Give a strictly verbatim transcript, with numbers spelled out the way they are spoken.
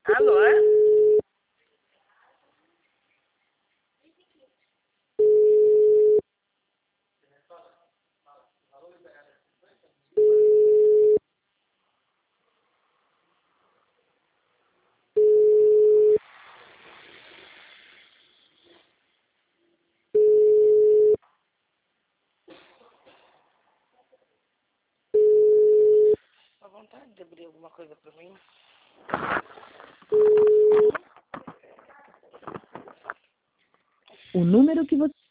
Alô? A vontade de abrir alguma coisa pra mim. O número que você